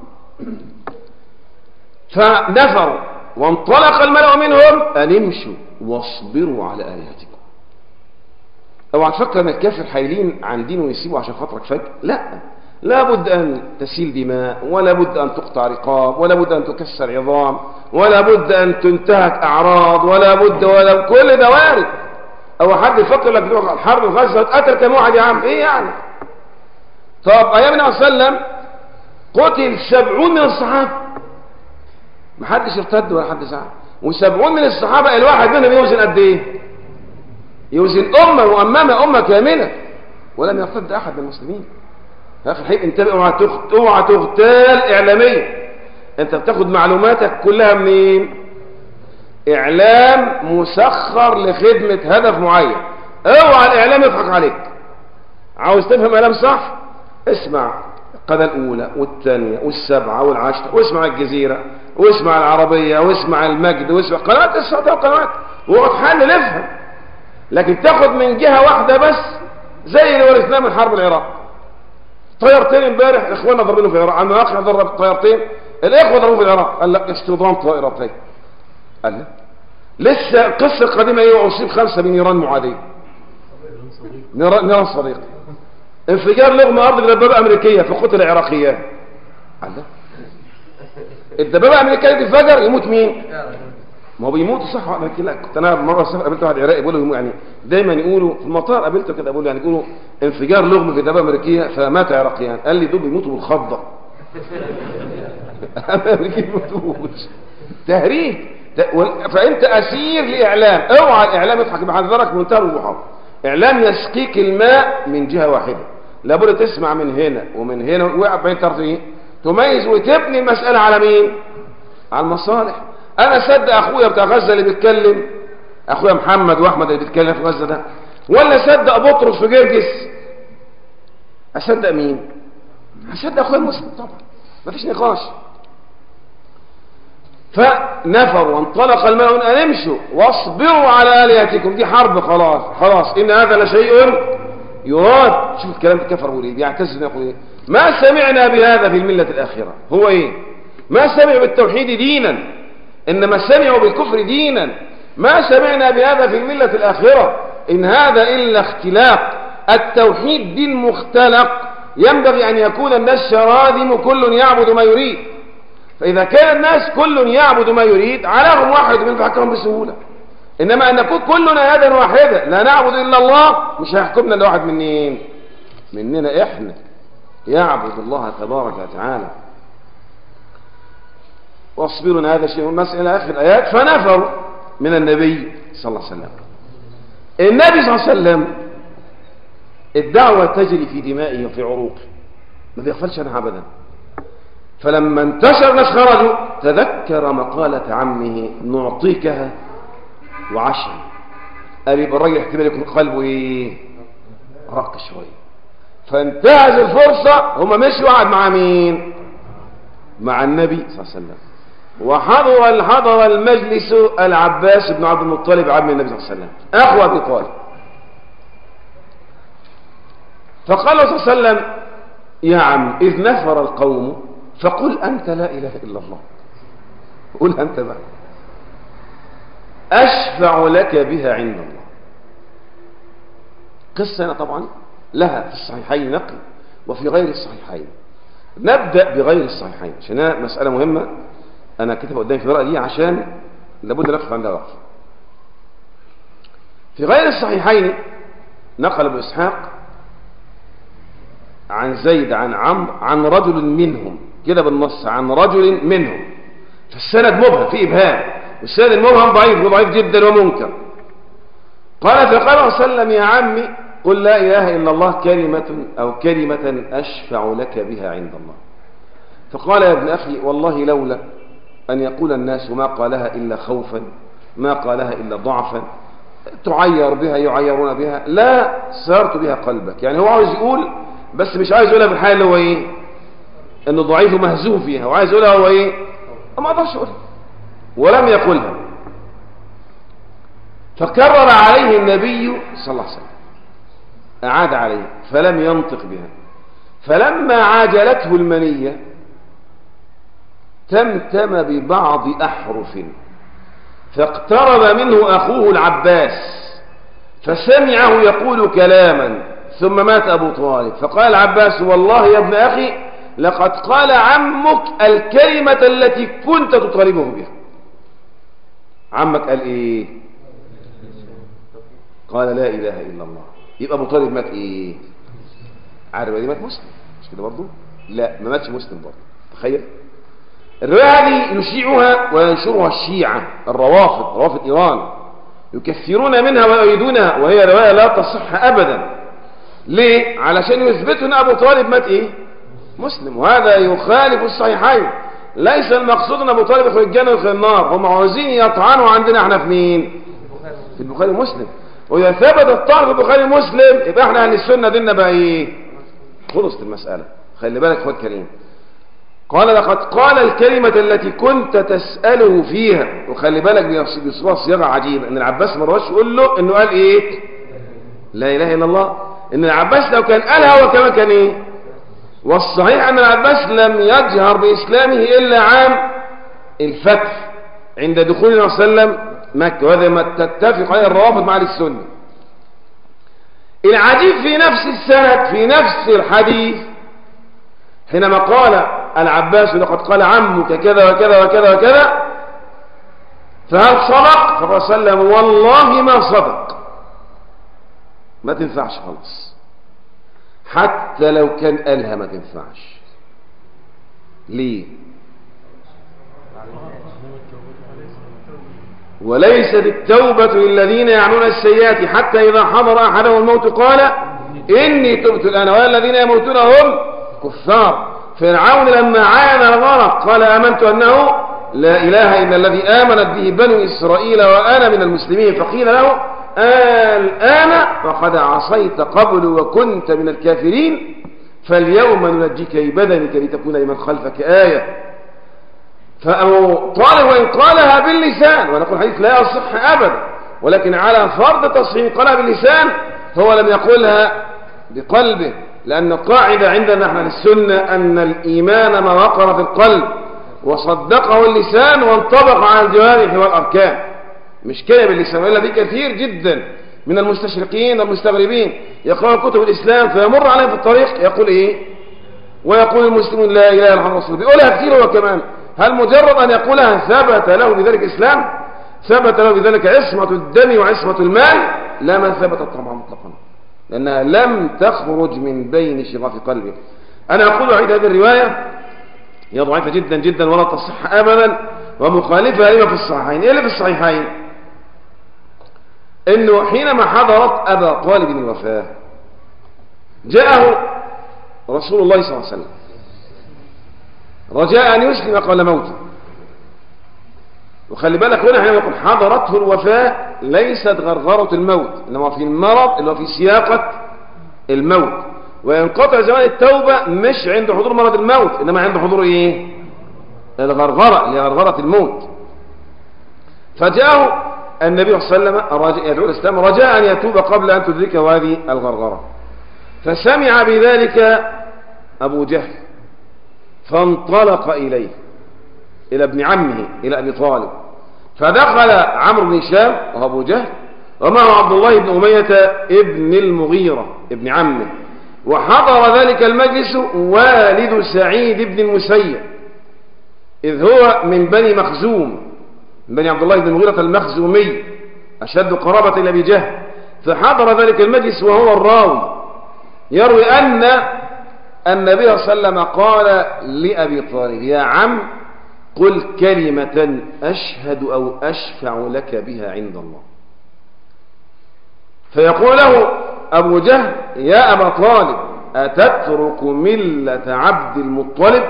فنفروا وانطلق الملأ منهم أن امشوا واصبروا على آلهتكم. اوعى تفكر ان الكافر حايلين عن دينه ويسيبه عشان خاطرك فجأة، لا، لابد أن تسيل دماء، ولا بد أن تقطع رقاب، ولا بد أن تكسر عظام، ولا بد أن تنتهك أعراض، ولا بد ولا كل ده وارد. او حد يفكر لك بتوع الحرب الغزة اتقتل كم واحد يا عم؟ ايه يعني؟ طب ايام النبي صلى الله عليه وسلم قتل سبعون من الصحابة، ما حدش ارتد ولا حد زعل، وسبعون من الصحابة الواحد منهم يوزن قد ايه؟ يوزن امة مؤممة، امة كاملة، ولم يرتد احد من المسلمين. يا اخي الحقيقة انتبه، اوعى تغتال اعلاميا. انت بتاخد معلوماتك كلها منين؟ اعلام مسخر لخدمة هدف معين. اوعى الاعلام يضحك عليك. عاوز تفهم اعلام صح؟ اسمع القناة الاولى والثانية والسبعة والعشرة، واسمع الجزيرة، واسمع العربية، واسمع المجد، واسمع قنوات السعودية وقنوات، وتحلل افهم. لكن تاخد من جهة واحدة بس زي اللي ورثناه من حرب العراق. طيارتين امبارح اخواننا ضربينهم في العراق، عندنا اخ ضرب طيارتين، الاخوة ضربوا في العراق، قال لك اصطدام طائرتين. قال له لسه القصة القديمة ايه؟ واصيب خمسة بنيران معادية، نيران صديق، انفجار لغم ارض لدبابة امريكية فقتل عراقيان. قال له الدبابة الامريكية دي انفجر يموت مين؟ ما هو بيموتوا صح. لا كنت انا مرة قابلت واحد عراقي بيقول له يعني دايما يقولوا في المطار، قابلته كده بقول له يعني يقولوا انفجار لغم في دبابة امريكية فمات عراقيان. قال لي دول بيموتوا بالخضة. امريكيين بيموتوش تهريج. فانت اسير لاعلام. اوعى الاعلام يضحك بحذرك منتهى الوضوح. اعلام يسقيك الماء من جهه واحده، لابد تسمع من هنا ومن هنا وقع بين طرفين، تميز وتبني المساله على مين؟ على المصالح. انا صدق اخويا بتاع غزه اللي بيتكلم، اخويا محمد واحمد اللي بيتكلم في غزه ده، ولا صدق بطرس في جرجس؟ اصدق مين؟ اصدق اخويا المسلم طبعا، مفيش نقاش. فنفر وانطلق الملأ ان امشوا واصبروا على الهتكم. دي حرب خلاص خلاص، ان هذا لشيء يراد. شوف الكلام ده كفر وليه بيعتز يقول ايه؟ ما سمعنا بهذا في المله الاخره. هو ايه؟ ما سمعوا بالتوحيد دينا، انما سمعوا بالكفر دينا. ما سمعنا بهذا في المله الاخره، ان هذا الا اختلاق. التوحيد دين مختلق، ينبغي ان يكون الناس شراذم كل يعبد ما يريد. فإذا كان الناس كل يعبد ما يريد علىهم واحد من يحكمهم بسهولة. إنما أن نكون كلنا يدا واحدة لا نعبد إلا الله، مش هيحكمنا إلا واحد منين؟ مننا إحنا يعبد الله تبارك وتعالى. واصبروا هذا شيء مسألة آخر الآيات. فنفروا من النبي صلى الله عليه وسلم. النبي صلى الله عليه وسلم الدعوة تجري في دمائه وفي عروقه، ما بيغفلش عنها أبدا. فلما انتشر الناس خرجوا تذكر مقالة عمه نعطيكها وعشرة. قال يبقى الراجل احتمال يكون قلبه ايه؟ رق شويه. فانتهز الفرصة، هم مشوا وقعد مع مين؟ مع النبي صلى الله عليه وسلم. وحضر حضر المجلس العباس بن عبد المطلب عم النبي صلى الله عليه وسلم اخو ابي طالب. فقال صلى الله عليه وسلم: يا عم إذ نفر القوم فقل أنت لا إله إلا الله. قل أنت بقى، أشفع لك بها عند الله. قصة هنا طبعا لها في الصحيحين نقل وفي غير الصحيحين. نبدأ بغير الصحيحين عشان مسألة مهمة أنا كتب قدامي في الورقة دي عشان لابد نقف عندها وقف. في غير الصحيحين نقل ابو إسحاق عن زيد عن عمرو عن رجل منهم كده بالنص، عن رجل منهم. فالسند مبهم في إبهام، والسند المبهم ضعيف وضعيف جدا ومنكر. قال فقال صلى الله عليه وسلم: يا عمي قل لا إله إلا الله كلمة أو كلمة أشفع لك بها عند الله. فقال: يا ابن أخي والله لولا أن يقول الناس ما قالها إلا خوفا، ما قالها إلا ضعفا، تعير بها يعيرون بها، لا سارت بها قلبك. يعني هو عاوز يقول بس مش عايز يقولها بالحال اللي هو ايه؟ انه ضعيف ومهزوم فيها، وعايز يقولها هو ايه؟ ما اقدرش اقولها، ولم يقولها. فكرر عليه النبي صلى الله عليه وسلم، اعاد عليه فلم ينطق بها. فلما عاجلته المنية تمتم ببعض احرف، فاقترب منه اخوه العباس فسمعه يقول كلاما، ثم مات أبو طالب. فقال العباس: والله يا ابن أخي لقد قال عمك الكلمة التي كنت تطالبه بها. عمك قال إيه؟ قال لا إله إلا الله. يبقى أبو طالب مات إيه؟ عارف دي مات مسلم مش كده برضه؟ لا، ما ماتش مسلم برضه. تخيل الرواية هذه يشيعها وينشرها الشيعة الروافض، روافض إيران، يكفرون منها ويؤيدونها، وهي رواية لا تصح أبدا. ليه؟ علشان يثبتوا ان ابو طالب مات ايه؟ مسلم، وهذا يخالف الصحيحين. ليس المقصود ان ابو طالب يدخل الجنه ويدخل النار، هم عاوزين يطعنوا عندنا احنا في مين؟ في البخاري ومسلم. واذا ثبت الطعن في البخاري ومسلم يبقى احنا اهل السنه ديننا بقى ايه؟ خلصت المساله. خلي بالك اخوات كريم، قال لقد قال الكلمه التي كنت تساله فيها. وخلي بالك بيصيغها صياغه عجيبه، ان العباس ما رواش يقول له انه قال ايه؟ لا اله الا الله. ان العباس لو كان قالها هو كمان كان ايه؟ والصحيح ان العباس لم يجهر باسلامه الا عام الفتح عند دخول النبي صلى الله عليه وسلم مكه، وهذا ما تتفق عليه الروافض مع السنه. العجيب في نفس السند في نفس الحديث حينما قال العباس لقد قال عمك كذا وكذا وكذا وكذا، فهل صدق؟ فقال صلى الله عليه وسلم: والله ما صدق. ما تنفعش خلاص، حتى لو كان قالها ما تنفعش. ليه؟ وليست التوبة للذين يعملون السيئات حتى إذا حضر أحدهم الموت قال إني تبت الآن، والذين يموتون هم كفار. فرعون لما عاين الغرق قال آمنت أنه لا إله إلا الذي آمنت به بنو إسرائيل وأنا من المسلمين، فقيل له الآن فقد عصيت قبل وكنت من الكافرين فاليوم ننجيك ببدنك لتكون لمن خلفك آية. فأبو طالب وإن قالها باللسان، ونقول الحديث لا يصح أبدا، ولكن على فرض تصحيح قالها باللسان، هو لم يقولها بقلبه، لأن القاعدة عندنا نحن السنة أن الإيمان ما وقر في القلب وصدقه اللسان وانطبق على الجوارح والأركان، مش كده باللسان. وإلا دي كثير جدا من المستشرقين والمستغربين يقرأوا كتب الإسلام فيمر عليهم في الطريق يقول إيه؟ ويقول المسلمون لا إله إلا الله رسول، بيقولها كثير هو كمان. هل مجرد أن يقولها ثبت له بذلك إسلام؟ ثبت له بذلك عصمة الدم وعصمة المال؟ لا، ما ثبتت طبعا مطلقا، لأنها لم تخرج من بين شغاف قلبه. أنا أقول عيد هذه الرواية هي ضعيفة جدا جدا ولا تصح أبدا ومخالفة لما في الصحيحين. إيه اللي في الصحيحين؟ إنه حينما حضرت أبا طالب الوفاة جاءه رسول الله صلى الله عليه وسلم رجاء أن يسلم قبل موته. وخلي بالك هنا حينما يقول حضرته الوفاة ليست غرغرة الموت، إنما في المرض اللي هو في سياقة الموت. وينقطع زمان التوبة مش عند حضور مرض الموت، إنما عند حضور إيه؟ الغرغرة اللي هي غرغرة الموت. فجاءه النبي صلى الله عليه وسلم يدعو الإسلام رجاء أن يتوب قبل أن تدركه هذه الغرغرة. فسمع بذلك أبو جهل فانطلق إليه إلى ابن عمه إلى أبي طالب، فدخل عمرو بن هشام وأبو جهل ومعه عبد الله بن أمية ابن المغيرة ابن عمه، وحضر ذلك المجلس والد سعيد بن المسيب إذ هو من بني مخزوم، من بني عبد الله بن المغيرة المخزومي أشد قرابة إلى أبي جهل. فحضر ذلك المجلس وهو الراوي يروي أن النبي صلى الله عليه وسلم قال لأبي طالب يا عم قل كلمة أشهد أو أشفع لك بها عند الله. فيقول له أبو جهل يا أبا طالب أتترك ملة عبد المطلب؟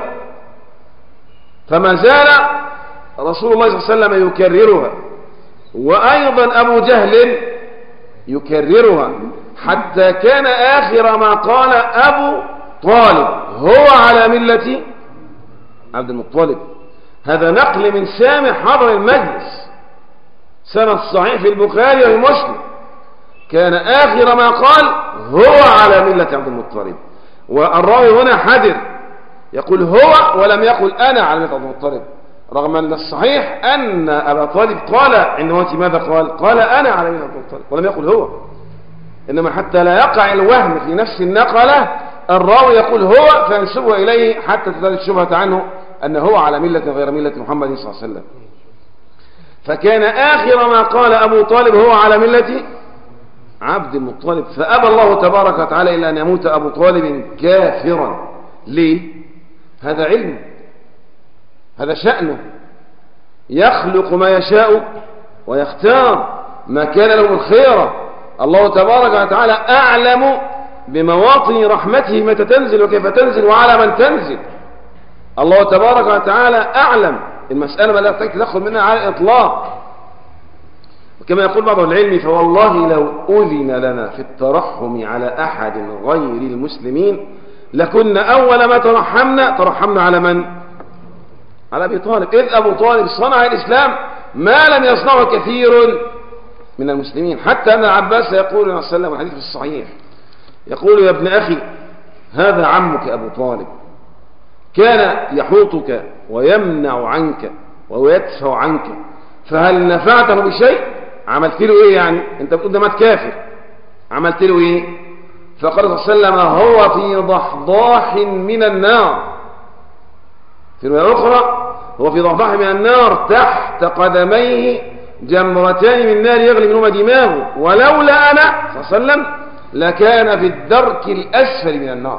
فما زال رسول الله صلى الله عليه وسلم يكررها، وأيضا أبو جهل يكررها، حتى كان آخر ما قال أبو طالب هو على ملة عبد المطلب. هذا نقل من سامع حضر المجلس، سند صحيح في البخاري ومسلم، كان آخر ما قال هو على ملة عبد المطلب. والراوي هنا حذر يقول هو ولم يقل أنا على ملة عبد المطلب، رغم أن الصحيح أن أبا طالب قال عند موته ماذا قال؟ قال أنا على ملة عبد المطلب ولم يقل هو. إنما حتى لا يقع الوهم في نفس النقلة الراوي يقول هو فينسبه إليه حتى تزال الشبهة عنه أنه هو على ملة غير ملة محمد صلى الله عليه وسلم. فكان آخر ما قال أبو طالب هو على ملة عبد المطلب، فأبى الله تبارك وتعالى إلا أن يموت أبو طالب كافرا. ليه؟ هذا علم، هذا شأنه، يخلق ما يشاء ويختار ما كان له الخيرة. الله تبارك وتعالى أعلم بمواطن رحمته متى تنزل وكيف تنزل وعلى من تنزل. الله تبارك وتعالى أعلم، المسألة ما لا تحتاج تدخل منها على الإطلاق. وكما يقول بعض العلم فوالله لو أذن لنا في الترحم على أحد غير المسلمين لكنا أول ما ترحمنا ترحمنا على من؟ على أبي طالب، إذ أبو طالب صنع الإسلام ما لم يصنعه كثير من المسلمين. حتى أن العباس يقول عليه السلام والحديث في الصحيح يقول يا ابن أخي هذا عمك أبو طالب كان يحوطك ويمنع عنك ويدفع عنك، فهل نفعته بشيء؟ عملت له ايه يعني؟ انت بتقول ده مات كافر، عملت له ايه؟ فقال صلى الله عليه وسلم هو في ضحضاح من النار، في رواية أخرى هو في ضحضاح من النار تحت قدميه جمرتان من نار يغلي منهما دماغه، ولولا أنا صلى الله عليه وسلم لكان في الدرك الأسفل من النار.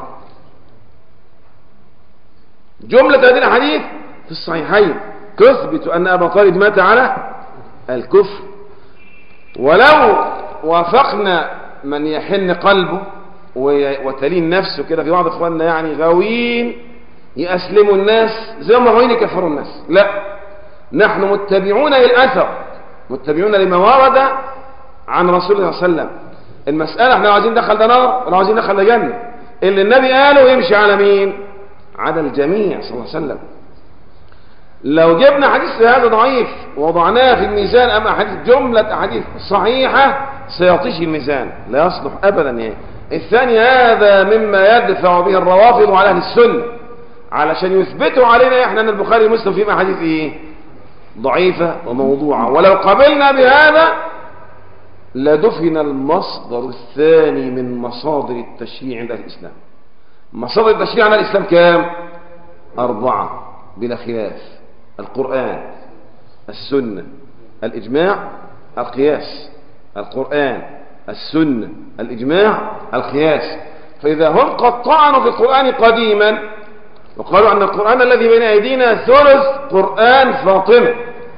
جملة هذه الحديث في الصحيحين تثبت أن أبا طالب مات على الكفر. ولو وافقنا من يحن قلبه وتلين نفسه كده، في بعض اخواننا يعني غاويين يأسلموا الناس زي ما غاويين يكفروا الناس، لا، نحن متبعون للأثر، متبعون لما ورد عن رسول الله صلى الله عليه وسلم. المسألة احنا عايزين ندخل ده نار ولا عايزين ندخل ده جنة، اللي النبي قاله يمشي على مين؟ على الجميع صلى الله عليه وسلم. لو جبنا حديث هذا ضعيف ووضعناه في الميزان أما حديث جملة أحاديث صحيحة سيطيش الميزان، لا يصلح أبدا يعني. الثاني هذا مما يدفع به الروافض على أهل السنة علشان يثبتوا علينا احنا ان البخاري ومسلم فيهم احاديث ايه؟ ضعيفة وموضوعة. ولو قبلنا بهذا لدفن المصدر الثاني من مصادر التشريع عند الإسلام. مصادر التشريع عند الإسلام كام؟ أربعة بلا خلاف: القرآن، السنة، الإجماع، القياس. القرآن، السنة، الإجماع، القياس. فإذا هم قد طعنوا في القرآن قديما وقالوا أن القرآن الذي بين أيدينا ثلث قرآن فاطمة،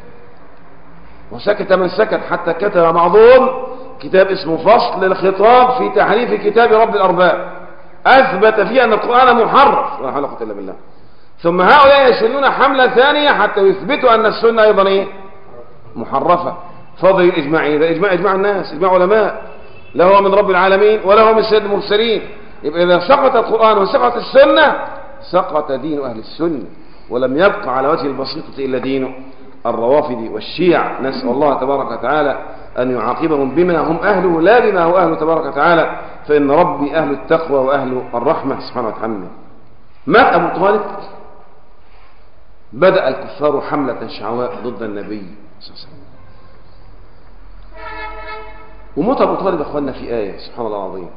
وسكت من سكت حتى كتب بعضهم كتاب اسمه فصل الخطاب في تحريف كتاب رب الأرباب، أثبت فيه أن القرآن محرف، لا حول ولا قوة إلا بالله. ثم هؤلاء يشنون حملة ثانية حتى يثبتوا أن السنة أيضا إيه؟ محرفة. فضل الإجماع، إذا إجماع إجماع الناس، إجماع علماء، لا هو من رب العالمين ولا هو من سيد المرسلين. يبقى إذا سقط القرآن وسقط السنة سقط دين أهل السنة، ولم يبقى على وجه البسيطة إلا دين الروافض والشيع. نسأل الله تبارك وتعالى أن يعاقبهم بما هم أهله لا بما هو أهله تبارك وتعالى، فإن ربي أهل التقوى وأهل الرحمة سبحانه وتعالى. مات أبو طالب، بدأ الكفار حملة شعواء ضد النبي صلى الله عليه وسلم. وموت أبو طالب أخواننا في آية سبحان الله العظيم،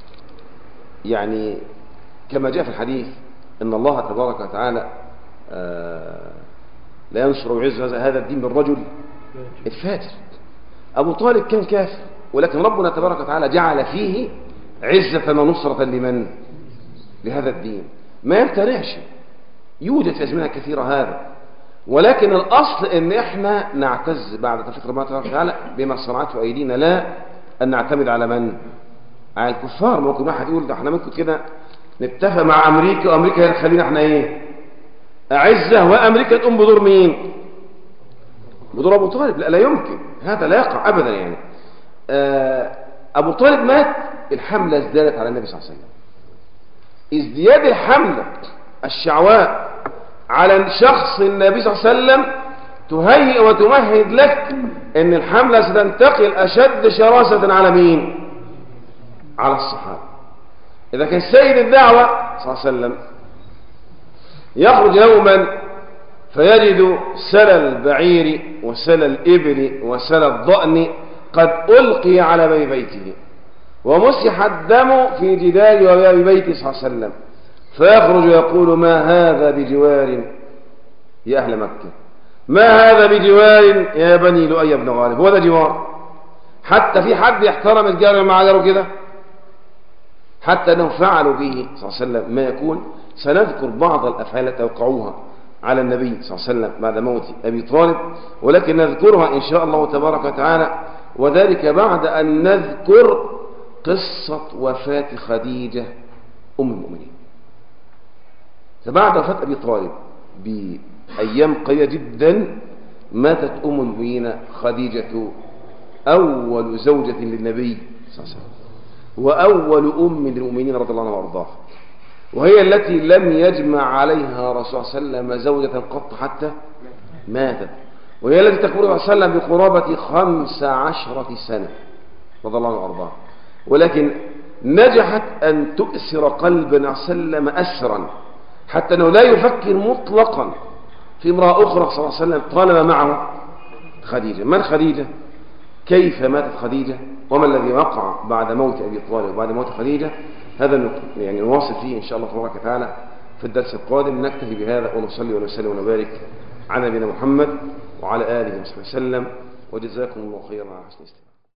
يعني كما جاء في الحديث إن الله تبارك وتعالى آه لا ينصر ويعز هذا الدين بالرجل الفاجر. أبو طالب كان كافر، ولكن ربنا تبارك وتعالى جعل فيه عزة ونصرة لمن؟ لهذا الدين. ما يمتنعش، يوجد في أزمنة كثيرة هذا، ولكن الأصل إن إحنا نعتز بعد توفيق ربنا تبارك وتعالى بما صنعته أيدينا، لا أن نعتمد على من؟ على الكفار. ممكن واحد يقول ده إحنا ممكن كده نتفق مع أمريكا وأمريكا هي تخلينا إحنا إيه؟ أعزة، وأمريكا تقوم بدور مين؟ بدور أبو طالب. لا, لا يمكن، هذا لا يقع أبدا يعني. أبو طالب مات، الحملة ازدادت على النبي صلى الله عليه وسلم. ازدياد الحملة الشعواء على شخص النبي صلى الله عليه وسلم تهيئ وتمهد لك ان الحملة ستنتقل اشد شراسة على مين؟ على الصحابة. اذا كان سيد الدعوة صلى الله عليه وسلم يخرج يوما فيجد سل البعير وسل الإبل وسل الضأن قد ألقي على باب بيته ومسح الدم في جدار وباب بيته صلى الله عليه وسلم، فيخرج يقول: ما هذا بجوار يا أهل مكة، ما هذا بجوار يا بني لؤي بن غالب. هو ده جوار؟ حتى في حد يحترم الجار مع جاره كده؟ حتى أنهم فعلوا به صلى الله عليه وسلم ما يكون. سنذكر بعض الأفعال التي وقعوها على النبي صلى الله عليه وسلم بعد موت أبي طالب، ولكن نذكرها إن شاء الله تبارك وتعالى، وذلك بعد أن نذكر قصة وفاة خديجة أم المؤمنين. فبعد وفاة أبي طالب بأيام قليلة جدا ماتت أم المؤمنين خديجة، أول زوجة للنبي صلى الله عليه وسلم وأول أم للمؤمنين رضي الله عنها وأرضاها، وهي التي لم يجمع عليها رسول الله صلى الله عليه وسلم زوجة قط حتى ماتت، وهي التي تقول صلى الله عليه وسلم بقرابة خمس عشرة سنة رضي الله عنها وأرضاها، ولكن نجحت أن تؤسر قلب النبي صلى الله عليه وسلم أسرا حتى أنه لا يفكر مطلقا في امرأة أخرى صلى الله عليه وسلم طالما معه خديجة. من خديجة؟ كيف ماتت خديجة؟ وما الذي وقع بعد موت أبي طالب وبعد موت خديجة؟ هذا يعني نواصل فيه إن شاء الله تبارك وتعالى في الدرس القادم. نكتفي بهذا ونصلي ونسلم ونبارك على نبينا محمد وعلى آله وصحبه وسلم، وجزاكم الله خيرا على حسن الاستماع.